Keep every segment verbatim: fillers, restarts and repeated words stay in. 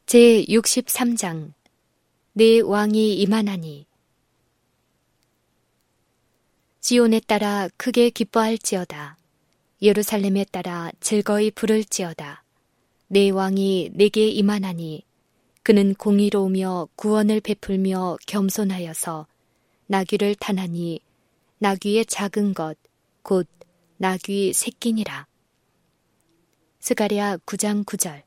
제육십삼 장 내 왕이 임하나니. 시온에 따라 크게 기뻐할지어다. 예루살렘에 따라 즐거이 부를지어다. 내 왕이 내게 임하나니 그는 공의로우며 구원을 베풀며 겸손하여서 나귀를 타나니 나귀의 작은 것 곧 나귀 새끼니라. 스가랴 구 장 구 절.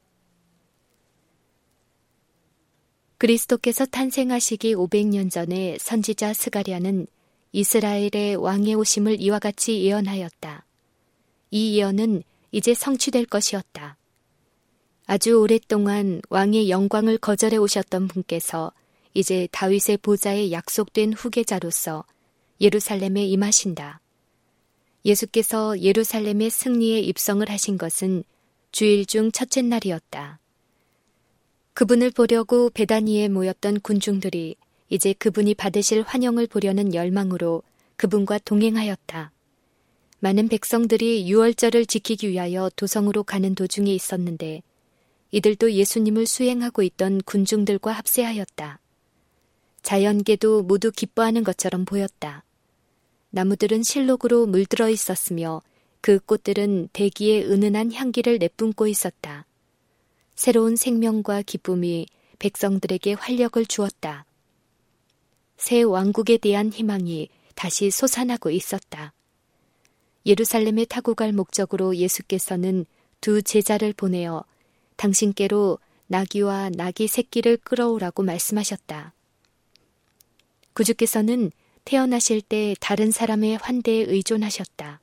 그리스도께서 탄생하시기 오백 년 전에 선지자 스가랴는 이스라엘의 왕의 오심을 이와 같이 예언하였다. 이 예언은 이제 성취될 것이었다. 아주 오랫동안 왕의 영광을 거절해 오셨던 분께서 이제 다윗의 보좌에 약속된 후계자로서 예루살렘에 임하신다. 예수께서 예루살렘의 승리에 입성을 하신 것은 주일 중 첫째 날이었다. 그분을 보려고 베다니에 모였던 군중들이 이제 그분이 받으실 환영을 보려는 열망으로 그분과 동행하였다. 많은 백성들이 유월절을 지키기 위하여 도성으로 가는 도중에 있었는데 이들도 예수님을 수행하고 있던 군중들과 합세하였다. 자연계도 모두 기뻐하는 것처럼 보였다. 나무들은 실록으로 물들어 있었으며 그 꽃들은 대기에 은은한 향기를 내뿜고 있었다. 새로운 생명과 기쁨이 백성들에게 활력을 주었다. 새 왕국에 대한 희망이 다시 솟아나고 있었다. 예루살렘에 타고 갈 목적으로 예수께서는 두 제자를 보내어 당신께로 나귀와 나귀 새끼를 끌어오라고 말씀하셨다. 구주께서는 태어나실 때 다른 사람의 환대에 의존하셨다.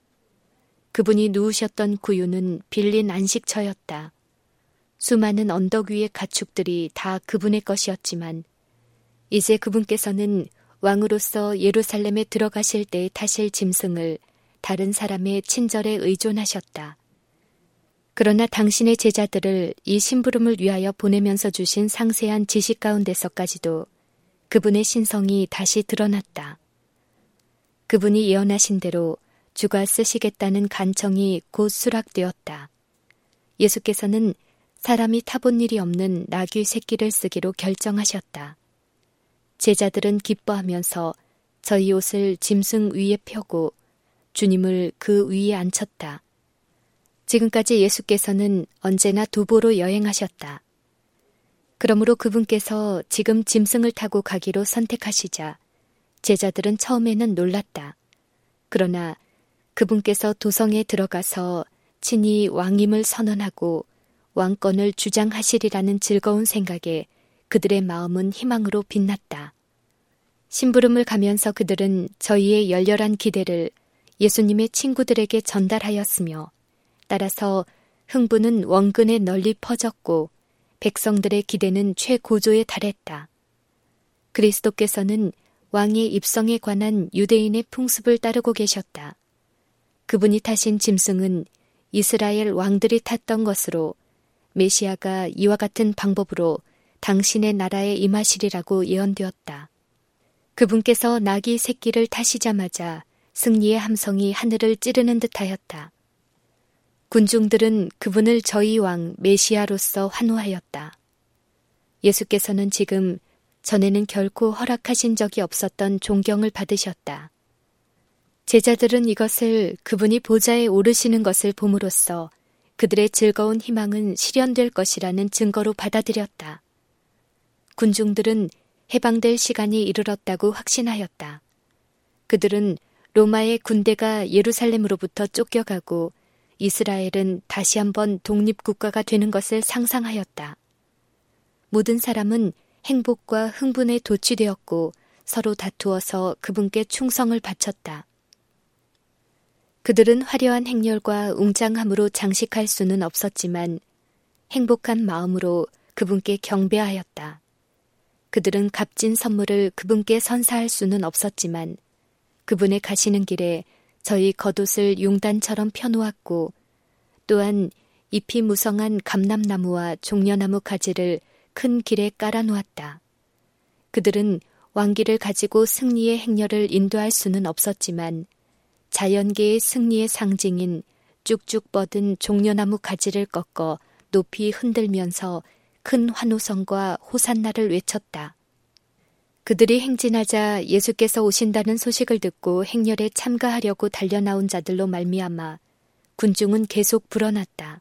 그분이 누우셨던 구유는 빌린 안식처였다. 수많은 언덕 위의 가축들이 다 그분의 것이었지만 이제 그분께서는 왕으로서 예루살렘에 들어가실 때 타실 짐승을 다른 사람의 친절에 의존하셨다. 그러나 당신의 제자들을 이 심부름을 위하여 보내면서 주신 상세한 지식 가운데서까지도 그분의 신성이 다시 드러났다. 그분이 예언하신 대로 주가 쓰시겠다는 간청이 곧 수락되었다. 예수께서는 사람이 타본 일이 없는 나귀 새끼를 쓰기로 결정하셨다. 제자들은 기뻐하면서 저희 옷을 짐승 위에 펴고 주님을 그 위에 앉혔다. 지금까지 예수께서는 언제나 도보로 여행하셨다. 그러므로 그분께서 지금 짐승을 타고 가기로 선택하시자 제자들은 처음에는 놀랐다. 그러나 그분께서 도성에 들어가서 친히 왕임을 선언하고 왕권을 주장하시리라는 즐거운 생각에 그들의 마음은 희망으로 빛났다. 심부름을 가면서 그들은 저희의 열렬한 기대를 예수님의 친구들에게 전달하였으며 따라서 흥분은 원근에 널리 퍼졌고 백성들의 기대는 최고조에 달했다. 그리스도께서는 왕의 입성에 관한 유대인의 풍습을 따르고 계셨다. 그분이 타신 짐승은 이스라엘 왕들이 탔던 것으로 메시아가 이와 같은 방법으로 당신의 나라에 임하시리라고 예언되었다. 그분께서 나귀 새끼를 타시자마자 승리의 함성이 하늘을 찌르는 듯하였다. 군중들은 그분을 저희 왕 메시아로서 환호하였다. 예수께서는 지금 전에는 결코 허락하신 적이 없었던 존경을 받으셨다. 제자들은 이것을 그분이 보좌에 오르시는 것을 봄으로써 그들의 즐거운 희망은 실현될 것이라는 증거로 받아들였다. 군중들은 해방될 시간이 이르렀다고 확신하였다. 그들은 로마의 군대가 예루살렘으로부터 쫓겨가고 이스라엘은 다시 한번 독립국가가 되는 것을 상상하였다. 모든 사람은 행복과 흥분에 도취되었고 서로 다투어서 그분께 충성을 바쳤다. 그들은 화려한 행렬과 웅장함으로 장식할 수는 없었지만 행복한 마음으로 그분께 경배하였다. 그들은 값진 선물을 그분께 선사할 수는 없었지만 그분의 가시는 길에 저희 겉옷을 용단처럼 펴놓았고 또한 잎이 무성한 감람나무와 종려나무 가지를 큰 길에 깔아놓았다. 그들은 왕기를 가지고 승리의 행렬을 인도할 수는 없었지만 자연계의 승리의 상징인 쭉쭉 뻗은 종려나무 가지를 꺾어 높이 흔들면서 큰 환호성과 호산나를 외쳤다. 그들이 행진하자 예수께서 오신다는 소식을 듣고 행렬에 참가하려고 달려나온 자들로 말미암아 군중은 계속 불어났다.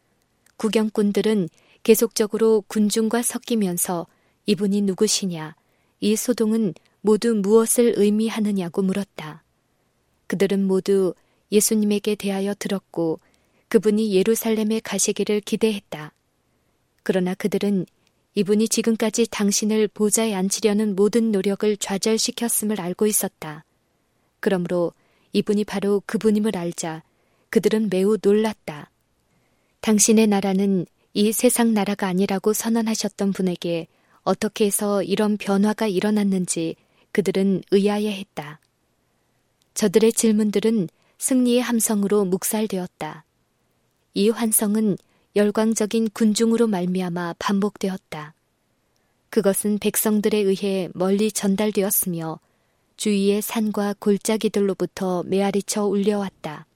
구경꾼들은 계속적으로 군중과 섞이면서 이분이 누구시냐, 이 소동은 모두 무엇을 의미하느냐고 물었다. 그들은 모두 예수님에게 대하여 들었고 그분이 예루살렘에 가시기를 기대했다. 그러나 그들은 이분이 지금까지 당신을 보좌에 앉히려는 모든 노력을 좌절시켰음을 알고 있었다. 그러므로 이분이 바로 그분임을 알자 그들은 매우 놀랐다. 당신의 나라는 이 세상 나라가 아니라고 선언하셨던 분에게 어떻게 해서 이런 변화가 일어났는지 그들은 의아해했다. 저들의 질문들은 승리의 함성으로 묵살되었다. 이 환성은 열광적인 군중으로 말미암아 반복되었다. 그것은 백성들에 의해 멀리 전달되었으며 주위의 산과 골짜기들로부터 메아리쳐 울려왔다.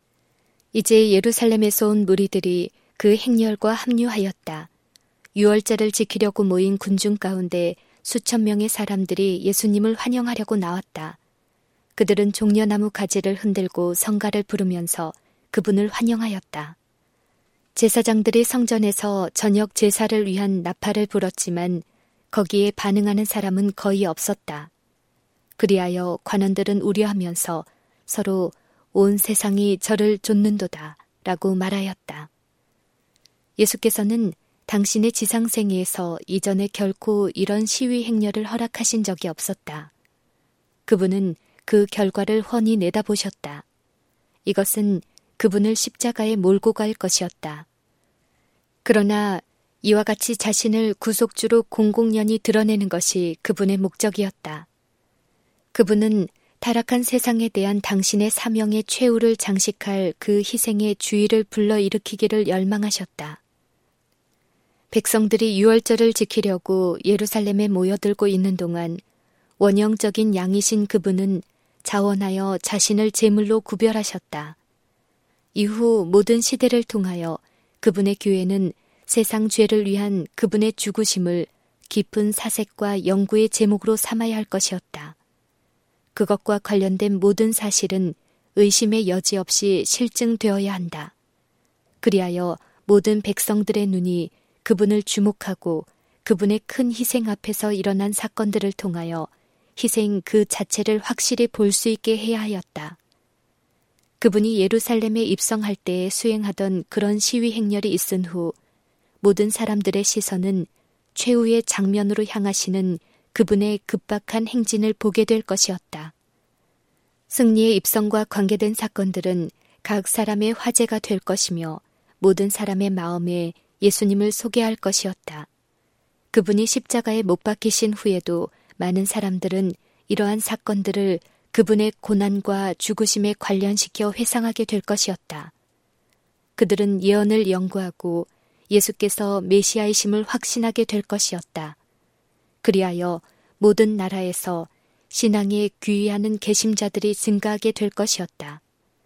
이제 예루살렘에서 온 무리들이 그 행렬과 합류하였다. 유월절을 지키려고 모인 군중 가운데 수천 명의 사람들이 예수님을 환영하려고 나왔다. 그들은 종려나무 가지를 흔들고 성가를 부르면서 그분을 환영하였다. 제사장들이 성전에서 저녁 제사를 위한 나팔을 불었지만 거기에 반응하는 사람은 거의 없었다. 그리하여 관원들은 우려하면서 서로 온 세상이 저를 좇는도다 라고 말하였다. 예수께서는 당신의 지상생애에서 이전에 결코 이런 시위 행렬을 허락하신 적이 없었다. 그분은 그 결과를 훤히 내다보셨다. 이것은 그분을 십자가에 몰고 갈 것이었다. 그러나 이와 같이 자신을 구속주로 공공연히 드러내는 것이 그분의 목적이었다. 그분은 타락한 세상에 대한 당신의 사명의 최후를 장식할 그 희생의 주의를 불러일으키기를 열망하셨다. 백성들이 유월절을 지키려고 예루살렘에 모여들고 있는 동안 원형적인 양이신 그분은 자원하여 자신을 제물로 구별하셨다. 이후 모든 시대를 통하여 그분의 교회는 세상 죄를 위한 그분의 죽으심을 깊은 사색과 연구의 제목으로 삼아야 할 것이었다. 그것과 관련된 모든 사실은 의심의 여지 없이 실증되어야 한다. 그리하여 모든 백성들의 눈이 그분을 주목하고 그분의 큰 희생 앞에서 일어난 사건들을 통하여 희생 그 자체를 확실히 볼 수 있게 해야 하였다. 그분이 예루살렘에 입성할 때에 수행하던 그런 시위 행렬이 있은 후 모든 사람들의 시선은 최후의 장면으로 향하시는 그분의 급박한 행진을 보게 될 것이었다. 승리의 입성과 관계된 사건들은 각 사람의 화제가 될 것이며 모든 사람의 마음에 예수님을 소개할 것이었다. 그분이 십자가에 못 박히신 후에도 많은 사람들은 이러한 사건들을 그분의 고난과 죽으심에 관련시켜 회상하게 될 것이었다. 그들은 예언을 연구하고 예수께서 메시아이심을 확신하게 될 것이었다. 그리하여 모든 나라에서 신앙에 귀의하는 개심자들이 증가하게 될 것이었다.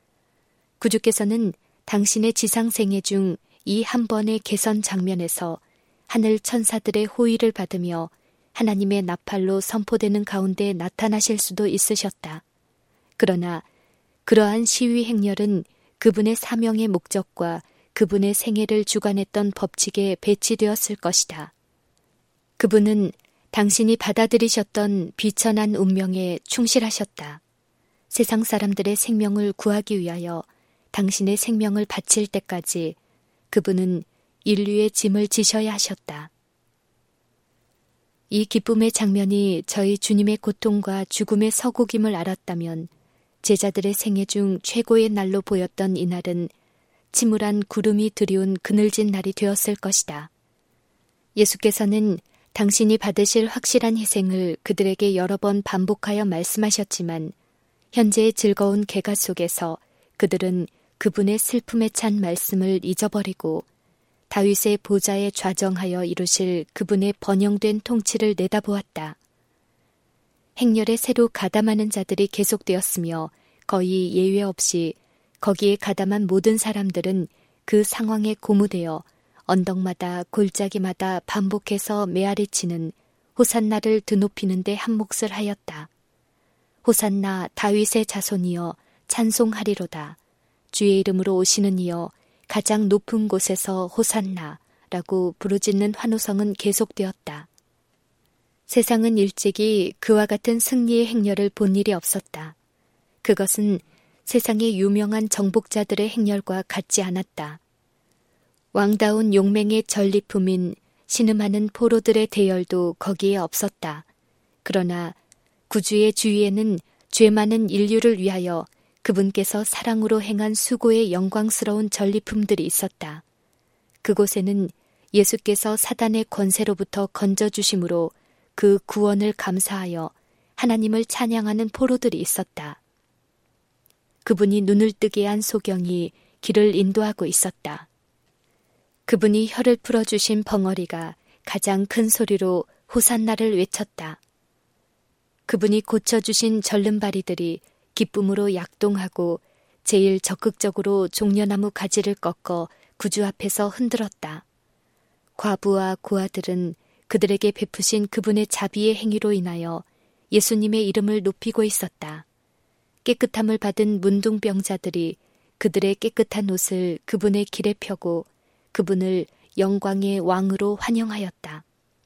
구주께서는 당신의 지상생애 중 이 한 번의 개선 장면에서 하늘 천사들의 호의를 받으며 하나님의 나팔로 선포되는 가운데 나타나실 수도 있으셨다. 그러나 그러한 시위 행렬은 그분의 사명의 목적과 그분의 생애를 주관했던 법칙에 배치되었을 것이다. 그분은 당신이 받아들이셨던 비천한 운명에 충실하셨다. 세상 사람들의 생명을 구하기 위하여 당신의 생명을 바칠 때까지 그분은 인류의 짐을 지셔야 하셨다. 이 기쁨의 장면이 저희 주님의 고통과 죽음의 서곡임을 알았다면 제자들의 생애 중 최고의 날로 보였던 이날은 침울한 구름이 드리운 그늘진 날이 되었을 것이다. 예수께서는 당신이 받으실 확실한 희생을 그들에게 여러 번 반복하여 말씀하셨지만 현재의 즐거운 개가 속에서 그들은 그분의 슬픔에 찬 말씀을 잊어버리고 다윗의 보좌에 좌정하여 이루실 그분의 번영된 통치를 내다보았다. 행렬에 새로 가담하는 자들이 계속되었으며 거의 예외 없이 거기에 가담한 모든 사람들은 그 상황에 고무되어 언덕마다 골짜기마다 반복해서 메아리치는 호산나를 드높이는 데 한몫을 하였다. 호산나 다윗의 자손이여 찬송하리로다. 주의 이름으로 오시는 이여 가장 높은 곳에서 호산나라고 부르짖는 환호성은 계속되었다. 세상은 일찍이 그와 같은 승리의 행렬을 본 일이 없었다. 그것은 세상의 유명한 정복자들의 행렬과 같지 않았다. 왕다운 용맹의 전리품인 신음하는 포로들의 대열도 거기에 없었다. 그러나 구주의 주위에는 죄 많은 인류를 위하여 그분께서 사랑으로 행한 수고의 영광스러운 전리품들이 있었다. 그곳에는 예수께서 사단의 권세로부터 건져주심으로 그 구원을 감사하여 하나님을 찬양하는 포로들이 있었다. 그분이 눈을 뜨게 한 소경이 길을 인도하고 있었다. 그분이 혀를 풀어주신 벙어리가 가장 큰 소리로 호산나를 외쳤다. 그분이 고쳐주신 절름발이들이 기쁨으로 약동하고 제일 적극적으로 종려나무 가지를 꺾어 구주 앞에서 흔들었다. 과부와 고아들은 그들에게 베푸신 그분의 자비의 행위로 인하여 예수님의 이름을 높이고 있었다. 깨끗함을 받은 문둥병자들이 그들의 깨끗한 옷을 그분의 길에 펴고 그분을 영광의 왕으로 환영하였다.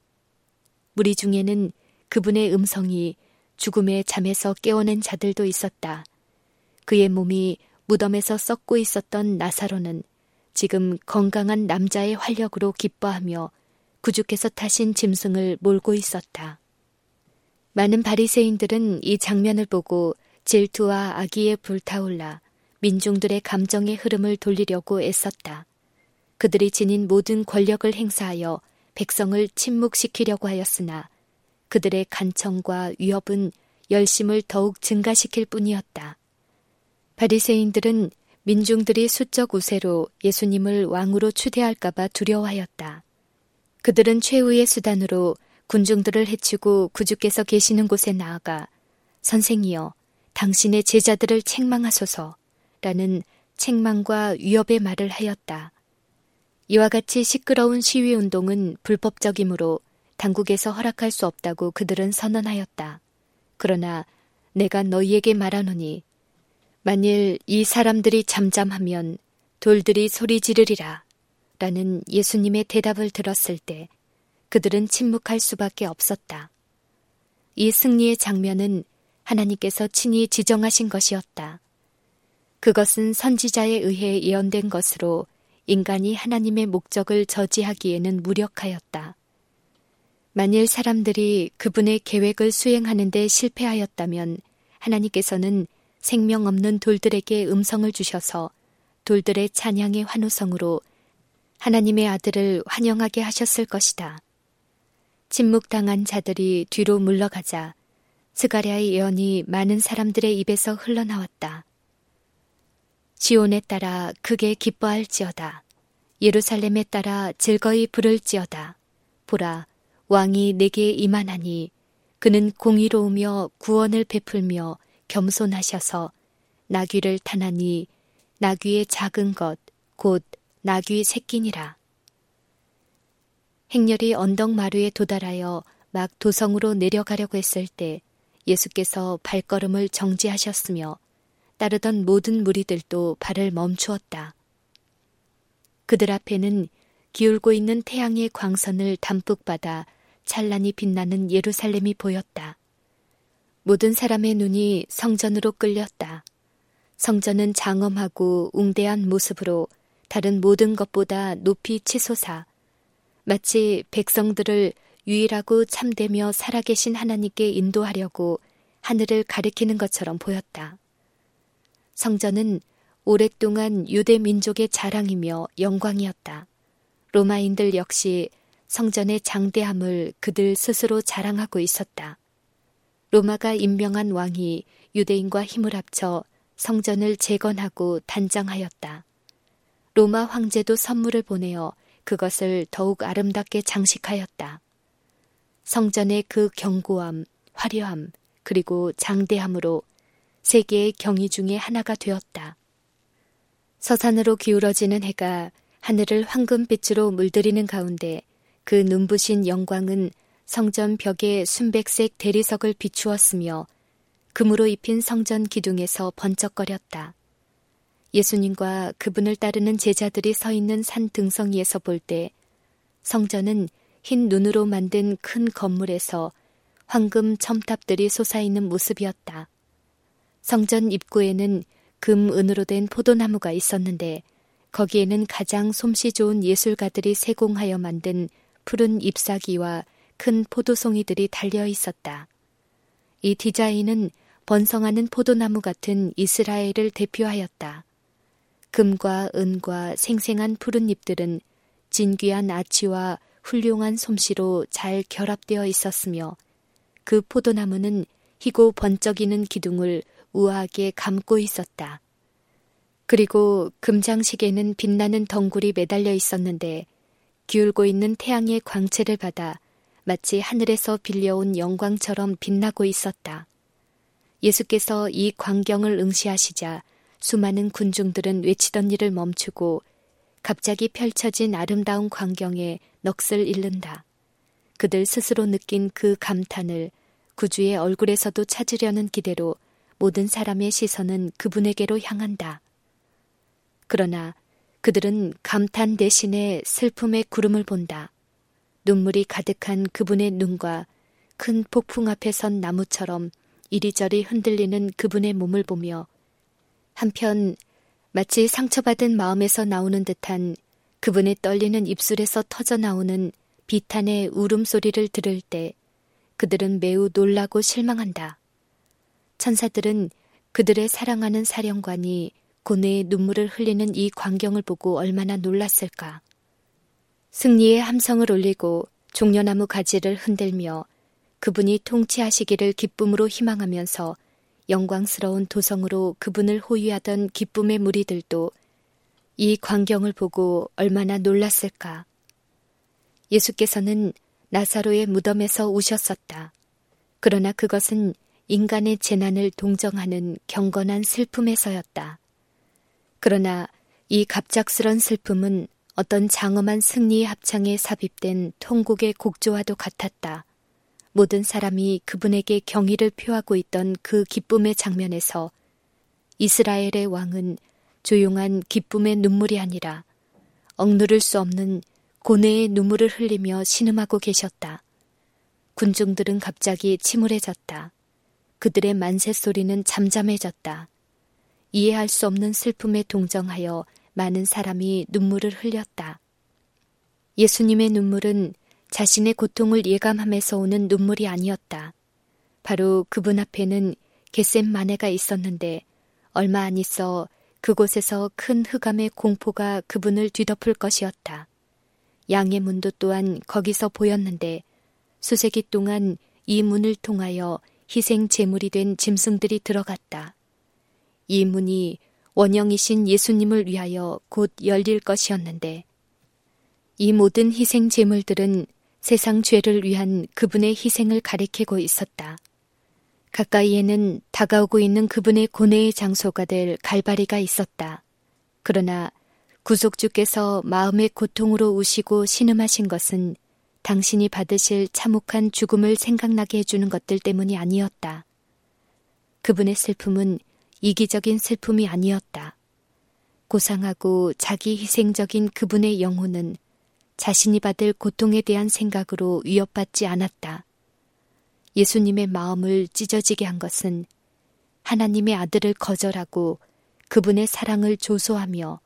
무리 중에는 그분의 음성이 죽음의 잠에서 깨어낸 자들도 있었다. 그의 몸이 무덤에서 썩고 있었던 나사로는 지금 건강한 남자의 활력으로 기뻐하며 구주께서 타신 짐승을 몰고 있었다. 많은 바리새인들은 이 장면을 보고 질투와 악의에 불타올라 민중들의 감정의 흐름을 돌리려고 애썼다. 그들이 지닌 모든 권력을 행사하여 백성을 침묵시키려고 하였으나 그들의 간청과 위협은 열심을 더욱 증가시킬 뿐이었다. 바리새인들은 민중들이 수적 우세로 예수님을 왕으로 추대할까 봐 두려워하였다. 그들은 최후의 수단으로 군중들을 해치고 구주께서 계시는 곳에 나아가 선생이여 당신의 제자들을 책망하소서라는 책망과 위협의 말을 하였다. 이와 같이 시끄러운 시위운동은 불법적이므로 당국에서 허락할 수 없다고 그들은 선언하였다. 그러나 내가 너희에게 말하노니 만일 이 사람들이 잠잠하면 돌들이 소리 지르리라 라는 예수님의 대답을 들었을 때 그들은 침묵할 수밖에 없었다. 이 승리의 장면은 하나님께서 친히 지정하신 것이었다. 그것은 선지자에 의해 예언된 것으로 인간이 하나님의 목적을 저지하기에는 무력하였다. 만일 사람들이 그분의 계획을 수행하는 데 실패하였다면 하나님께서는 생명 없는 돌들에게 음성을 주셔서 돌들의 찬양의 환호성으로 하나님의 아들을 환영하게 하셨을 것이다. 침묵당한 자들이 뒤로 물러가자 스가랴의 예언이 많은 사람들의 입에서 흘러나왔다. 시온에 따라 크게 기뻐할지어다. 예루살렘에 따라 즐거이 부를지어다. 보라, 왕이 내게 임하나니 그는 공의로우며 구원을 베풀며 겸손하셔서 나귀를 타나니 나귀의 작은 것 곧 나귀 새끼니라. 행렬이 언덕 마루에 도달하여 막 도성으로 내려가려고 했을 때 예수께서 발걸음을 정지하셨으며 따르던 모든 무리들도 발을 멈추었다. 그들 앞에는 기울고 있는 태양의 광선을 담뿍 받아 찬란히 빛나는 예루살렘이 보였다. 모든 사람의 눈이 성전으로 끌렸다. 성전은 장엄하고 웅대한 모습으로 다른 모든 것보다 높이 치솟아 마치 백성들을 유일하고 참되며 살아계신 하나님께 인도하려고 하늘을 가리키는 것처럼 보였다. 성전은 오랫동안 유대 민족의 자랑이며 영광이었다. 로마인들 역시 성전의 장대함을 그들 스스로 자랑하고 있었다. 로마가 임명한 왕이 유대인과 힘을 합쳐 성전을 재건하고 단장하였다. 로마 황제도 선물을 보내어 그것을 더욱 아름답게 장식하였다. 성전의 그 견고함, 화려함, 그리고 장대함으로 세계의 경이 중에 하나가 되었다. 서산으로 기울어지는 해가 하늘을 황금빛으로 물들이는 가운데 그 눈부신 영광은 성전 벽에 순백색 대리석을 비추었으며 금으로 입힌 성전 기둥에서 번쩍거렸다. 예수님과 그분을 따르는 제자들이 서 있는 산 등성이에서 볼 때 성전은 흰 눈으로 만든 큰 건물에서 황금 첨탑들이 솟아있는 모습이었다. 성전 입구에는 금, 은으로 된 포도나무가 있었는데 거기에는 가장 솜씨 좋은 예술가들이 세공하여 만든 푸른 잎사귀와 큰 포도송이들이 달려 있었다. 이 디자인은 번성하는 포도나무 같은 이스라엘을 대표하였다. 금과 은과 생생한 푸른 잎들은 진귀한 아치와 훌륭한 솜씨로 잘 결합되어 있었으며 그 포도나무는 희고 번쩍이는 기둥을 우아하게 감고 있었다. 그리고 금장식에는 빛나는 덩굴이 매달려 있었는데 기울고 있는 태양의 광채를 받아 마치 하늘에서 빌려온 영광처럼 빛나고 있었다. 예수께서 이 광경을 응시하시자 수많은 군중들은 외치던 일을 멈추고 갑자기 펼쳐진 아름다운 광경에 넋을 잃는다. 그들 스스로 느낀 그 감탄을 구주의 얼굴에서도 찾으려는 기대로 모든 사람의 시선은 그분에게로 향한다. 그러나 그들은 감탄 대신에 슬픔의 구름을 본다. 눈물이 가득한 그분의 눈과 큰 폭풍 앞에 선 나무처럼 이리저리 흔들리는 그분의 몸을 보며 한편 마치 상처받은 마음에서 나오는 듯한 그분의 떨리는 입술에서 터져나오는 비탄의 울음소리를 들을 때 그들은 매우 놀라고 실망한다. 천사들은 그들의 사랑하는 사령관이 고뇌의 눈물을 흘리는 이 광경을 보고 얼마나 놀랐을까. 승리의 함성을 올리고 종려나무 가지를 흔들며 그분이 통치하시기를 기쁨으로 희망하면서 영광스러운 도성으로 그분을 호위하던 기쁨의 무리들도 이 광경을 보고 얼마나 놀랐을까. 예수께서는 나사로의 무덤에서 우셨었다. 그러나 그것은 인간의 재난을 동정하는 경건한 슬픔에서였다. 그러나 이 갑작스런 슬픔은 어떤 장엄한 승리의 합창에 삽입된 통곡의 곡조와도 같았다. 모든 사람이 그분에게 경의를 표하고 있던 그 기쁨의 장면에서 이스라엘의 왕은 조용한 기쁨의 눈물이 아니라 억누를 수 없는 고뇌의 눈물을 흘리며 신음하고 계셨다. 군중들은 갑자기 침울해졌다. 그들의 만세 소리는 잠잠해졌다. 이해할 수 없는 슬픔에 동정하여 많은 사람이 눈물을 흘렸다. 예수님의 눈물은 자신의 고통을 예감하면서 오는 눈물이 아니었다. 바로 그분 앞에는 겟셋마네가 있었는데 얼마 안 있어 그곳에서 큰 흑암의 공포가 그분을 뒤덮을 것이었다. 양의 문도 또한 거기서 보였는데 수세기 동안 이 문을 통하여 희생 제물이 된 짐승들이 들어갔다. 이 문이 원형이신 예수님을 위하여 곧 열릴 것이었는데 이 모든 희생 제물들은 세상 죄를 위한 그분의 희생을 가리키고 있었다. 가까이에는 다가오고 있는 그분의 고뇌의 장소가 될 갈바리가 있었다. 그러나 구속주께서 마음의 고통으로 우시고 신음하신 것은 당신이 받으실 참혹한 죽음을 생각나게 해주는 것들 때문이 아니었다. 그분의 슬픔은 이기적인 슬픔이 아니었다. 고상하고 자기 희생적인 그분의 영혼은 자신이 받을 고통에 대한 생각으로 위협받지 않았다. 예수님의 마음을 찢어지게 한 것은 하나님의 아들을 거절하고 그분의 사랑을 조소하며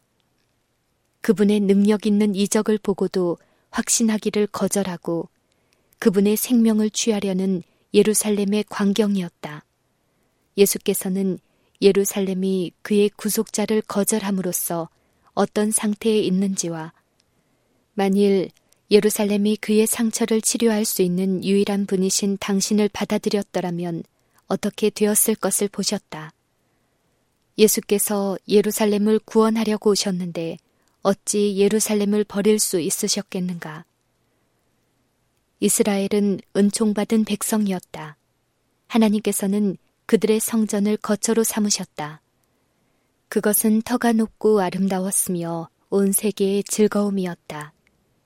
그분의 능력 있는 이적을 보고도 확신하기를 거절하고 그분의 생명을 취하려는 예루살렘의 광경이었다. 예수께서는 예루살렘이 그의 구속자를 거절함으로써 어떤 상태에 있는지와 만일 예루살렘이 그의 상처를 치료할 수 있는 유일한 분이신 당신을 받아들였더라면 어떻게 되었을 것을 보셨다. 예수께서 예루살렘을 구원하려고 오셨는데 어찌 예루살렘을 버릴 수 있으셨겠는가? 이스라엘은 은총받은 백성이었다. 하나님께서는 그들의 성전을 거처로 삼으셨다. 그것은 터가 높고 아름다웠으며 온 세계의 즐거움이었다.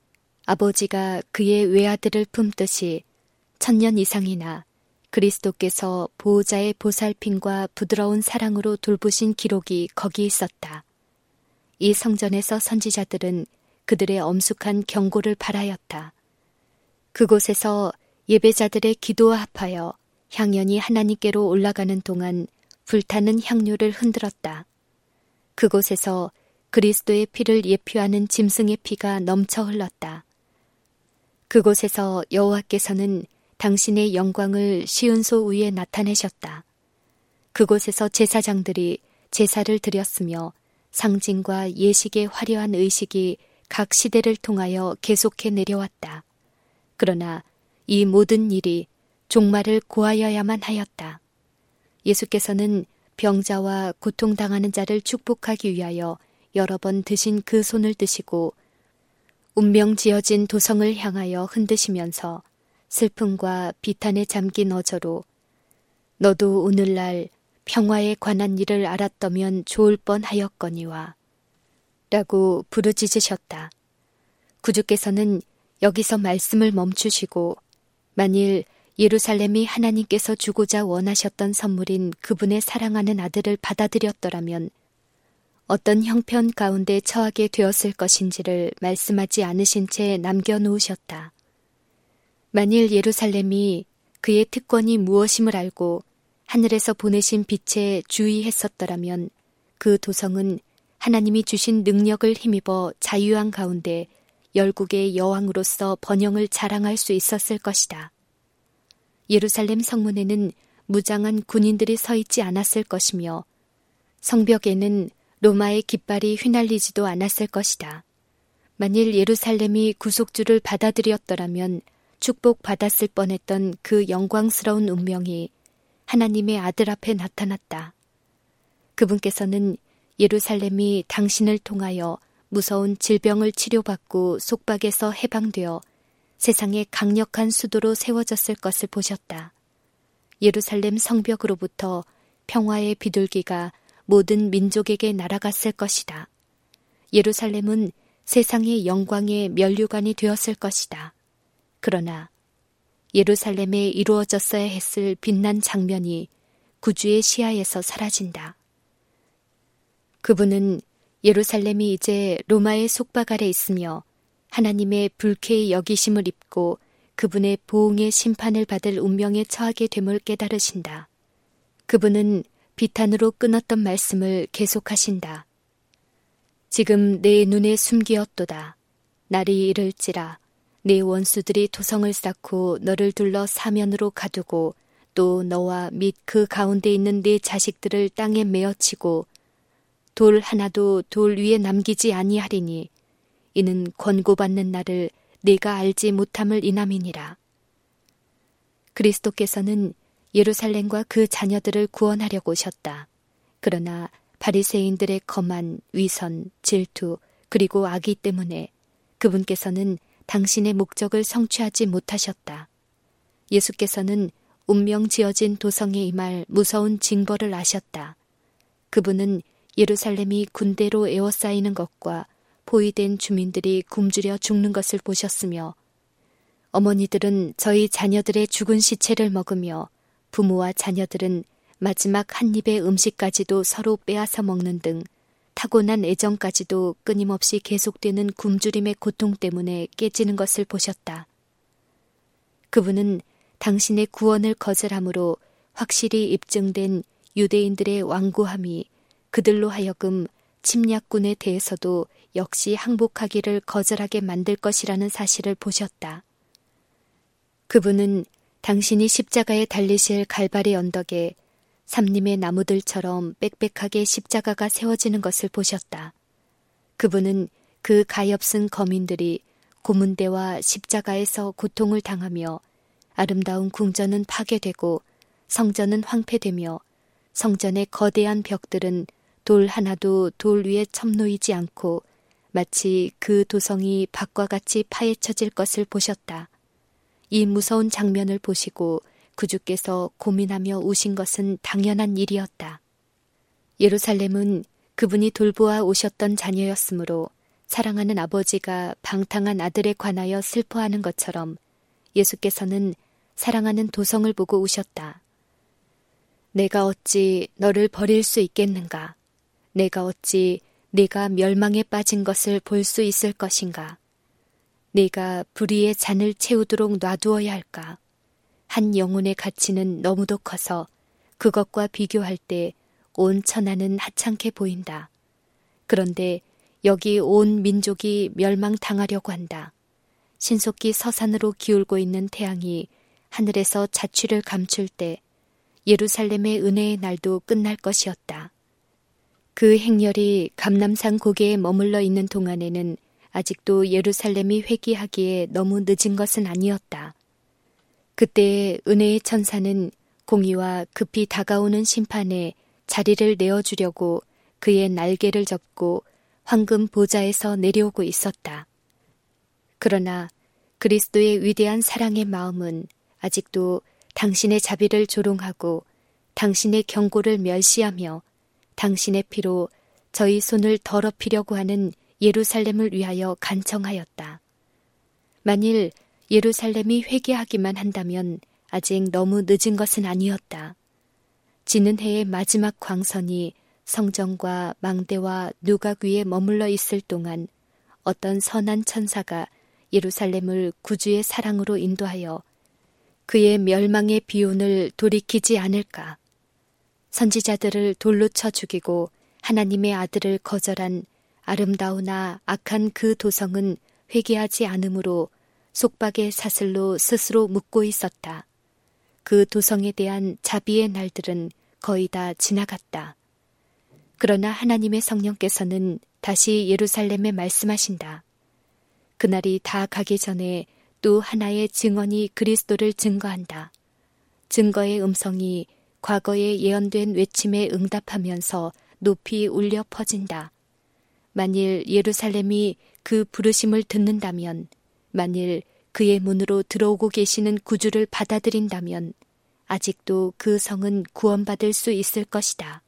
아버지가 그의 외아들을 품듯이 천년 이상이나 그리스도께서 보호자의 보살핌과 부드러운 사랑으로 돌보신 기록이 거기 있었다. 이 성전에서 선지자들은 그들의 엄숙한 경고를 발하였다. 그곳에서 예배자들의 기도와 합하여 향연이 하나님께로 올라가는 동안 불타는 향료를 흔들었다. 그곳에서 그리스도의 피를 예표하는 짐승의 피가 넘쳐 흘렀다. 그곳에서 여호와께서는 당신의 영광을 시은소 위에 나타내셨다. 그곳에서 제사장들이 제사를 드렸으며 상징과 예식의 화려한 의식이 각 시대를 통하여 계속해 내려왔다. 그러나 이 모든 일이 종말을 고하여야만 하였다. 예수께서는 병자와 고통당하는 자를 축복하기 위하여 여러 번 드신 그 손을 드시고 운명 지어진 도성을 향하여 흔드시면서 슬픔과 비탄에 잠긴 어조로 너도 오늘날 평화에 관한 일을 알았더면 좋을 뻔하였거니와 라고 부르짖으셨다. 구주께서는 여기서 말씀을 멈추시고 만일 예루살렘이 하나님께서 주고자 원하셨던 선물인 그분의 사랑하는 아들을 받아들였더라면 어떤 형편 가운데 처하게 되었을 것인지를 말씀하지 않으신 채 남겨놓으셨다. 만일 예루살렘이 그의 특권이 무엇임을 알고 하늘에서 보내신 빛에 주의했었더라면 그 도성은 하나님이 주신 능력을 힘입어 자유한 가운데 열국의 여왕으로서 번영을 자랑할 수 있었을 것이다. 예루살렘 성문에는 무장한 군인들이 서 있지 않았을 것이며 성벽에는 로마의 깃발이 휘날리지도 않았을 것이다. 만일 예루살렘이 구속주를 받아들였더라면 축복받았을 뻔했던 그 영광스러운 운명이 하나님의 아들 앞에 나타났다. 그분께서는 예루살렘이 당신을 통하여 무서운 질병을 치료받고 속박에서 해방되어 세상의 강력한 수도로 세워졌을 것을 보셨다. 예루살렘 성벽으로부터 평화의 비둘기가 모든 민족에게 날아갔을 것이다. 예루살렘은 세상의 영광의 면류관이 되었을 것이다. 그러나 예루살렘에 이루어졌어야 했을 빛난 장면이 구주의 시야에서 사라진다. 그분은 예루살렘이 이제 로마의 속박 아래 있으며 하나님의 불쾌의 여기심을 입고 그분의 보응의 심판을 받을 운명에 처하게 됨을 깨달으신다. 그분은 비탄으로 끊었던 말씀을 계속하신다. 지금 내 눈에 숨기었도다. 날이 이를지라 내 원수들이 도성을 쌓고 너를 둘러 사면으로 가두고 또 너와 및 그 가운데 있는 네 자식들을 땅에 메어치고 돌 하나도 돌 위에 남기지 아니하리니 이는 권고받는 날을 네가 알지 못함을 인함이니라. 그리스도께서는 예루살렘과 그 자녀들을 구원하려고 오셨다. 그러나 바리새인들의 거만, 위선, 질투, 그리고 악의 때문에 그분께서는 당신의 목적을 성취하지 못하셨다. 예수께서는 운명 지어진 도성에 임할 무서운 징벌을 아셨다. 그분은 예루살렘이 군대로 에워싸이는 것과 포위된 주민들이 굶주려 죽는 것을 보셨으며 어머니들은 저희 자녀들의 죽은 시체를 먹으며 부모와 자녀들은 마지막 한 입의 음식까지도 서로 빼앗아 먹는 등 타고난 애정까지도 끊임없이 계속되는 굶주림의 고통 때문에 깨지는 것을 보셨다. 그분은 당신의 구원을 거절함으로 확실히 입증된 유대인들의 완고함이 그들로 하여금 침략군에 대해서도 역시 항복하기를 거절하게 만들 것이라는 사실을 보셨다. 그분은 당신이 십자가에 달리실 갈발의 언덕에 삼림의 나무들처럼 빽빽하게 십자가가 세워지는 것을 보셨다. 그분은 그 가엾은 거민들이 고문대와 십자가에서 고통을 당하며 아름다운 궁전은 파괴되고 성전은 황폐되며 성전의 거대한 벽들은 돌 하나도 돌 위에 첨놓이지 않고 마치 그 도성이 박과 같이 파헤쳐질 것을 보셨다. 이 무서운 장면을 보시고 구주께서 고민하며 우신 것은 당연한 일이었다. 예루살렘은 그분이 돌보아 오셨던 자녀였으므로 사랑하는 아버지가 방탕한 아들에 관하여 슬퍼하는 것처럼 예수께서는 사랑하는 도성을 보고 우셨다. 내가 어찌 너를 버릴 수 있겠는가? 내가 어찌 네가 멸망에 빠진 것을 볼 수 있을 것인가? 네가 불의의 잔을 채우도록 놔두어야 할까? 한 영혼의 가치는 너무도 커서 그것과 비교할 때 온 천하는 하찮게 보인다. 그런데 여기 온 민족이 멸망당하려고 한다. 신속히 서산으로 기울고 있는 태양이 하늘에서 자취를 감출 때 예루살렘의 은혜의 날도 끝날 것이었다. 그 행렬이 감람산 고개에 머물러 있는 동안에는 아직도 예루살렘이 회개하기에 너무 늦은 것은 아니었다. 그때의 은혜의 천사는 공의와 급히 다가오는 심판에 자리를 내어주려고 그의 날개를 접고 황금 보좌에서 내려오고 있었다. 그러나 그리스도의 위대한 사랑의 마음은 아직도 당신의 자비를 조롱하고 당신의 경고를 멸시하며 당신의 피로 저희 손을 더럽히려고 하는 예루살렘을 위하여 간청하였다. 만일 예루살렘이 회개하기만 한다면 아직 너무 늦은 것은 아니었다. 지는 해의 마지막 광선이 성전과 망대와 누각 위에 머물러 있을 동안 어떤 선한 천사가 예루살렘을 구주의 사랑으로 인도하여 그의 멸망의 비온을 돌이키지 않을까. 선지자들을 돌로 쳐 죽이고 하나님의 아들을 거절한 아름다우나 악한 그 도성은 회개하지 않으므로 속박의 사슬로 스스로 묶고 있었다. 그 도성에 대한 자비의 날들은 거의 다 지나갔다. 그러나 하나님의 성령께서는 다시 예루살렘에 말씀하신다. 그날이 다 가기 전에 또 하나의 증언이 그리스도를 증거한다. 증거의 음성이 과거에 예언된 외침에 응답하면서 높이 울려 퍼진다. 만일 예루살렘이 그 부르심을 듣는다면, 만일 그의 문으로 들어오고 계시는 구주를 받아들인다면 아직도 그 성은 구원받을 수 있을 것이다.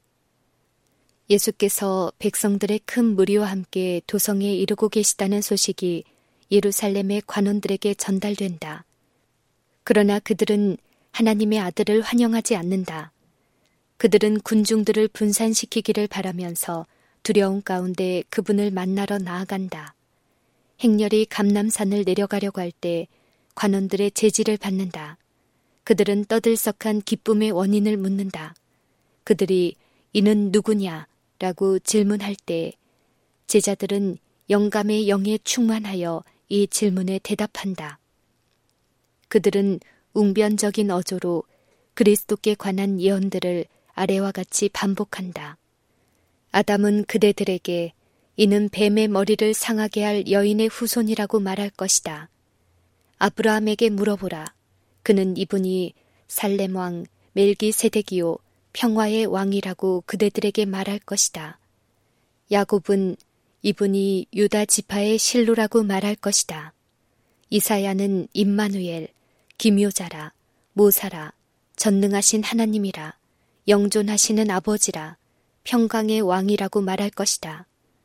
예수께서 백성들의 큰 무리와 함께 도성에 이르고 계시다는 소식이 예루살렘의 관원들에게 전달된다. 그러나 그들은 하나님의 아들을 환영하지 않는다. 그들은 군중들을 분산시키기를 바라면서 두려움 가운데 그분을 만나러 나아간다. 행렬이 감람산을 내려가려고 할 때 관원들의 제지를 받는다. 그들은 떠들썩한 기쁨의 원인을 묻는다. 그들이 이는 누구냐? 라고 질문할 때 제자들은 영감의 영에 충만하여 이 질문에 대답한다. 그들은 웅변적인 어조로 그리스도께 관한 예언들을 아래와 같이 반복한다. 아담은 그대들에게 이는 뱀의 머리를 상하게 할 여인의 후손이라고 말할 것이다. 아브라함에게 물어보라. 그는 이분이 살렘 왕 멜기세덱이요 평화의 왕이라고 그대들에게 말할 것이다. 야곱은 이분이 유다 지파의 실로라고 말할 것이다. 이사야는 임마누엘, 기묘자라, 모사라, 전능하신 하나님이라, 영존하시는 아버지라, 평강의 왕이라고 말할 것이다.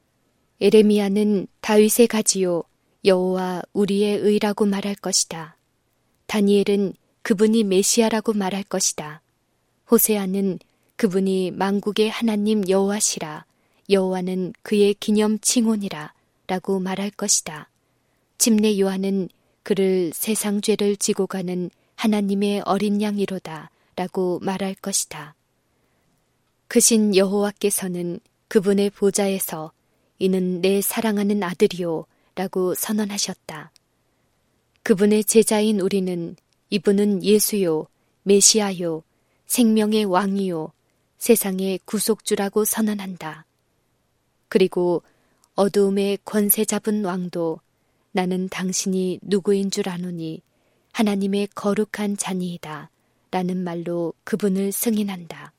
에레미야는 다윗의 가지요, 여호와 우리의 의라고 말할 것이다. 다니엘은 그분이 메시아라고 말할 것이다. 호세아는 그분이 만국의 하나님 여호와시라, 여호와는 그의 기념 칭혼이라 라고 말할 것이다. 침례 요한은 그를 세상 죄를 지고 가는 하나님의 어린 양이로다 라고 말할 것이다. 크신 여호와께서는 그분의 보좌에서 이는 내 사랑하는 아들이요 라고 선언하셨다. 그분의 제자인 우리는 이분은 예수요, 메시아요, 생명의 왕이요, 세상의 구속주라고 선언한다. 그리고 어두움의 권세 잡은 왕도 나는 당신이 누구인 줄 아노니 하나님의 거룩한 자니이다 라는 말로 그분을 승인한다.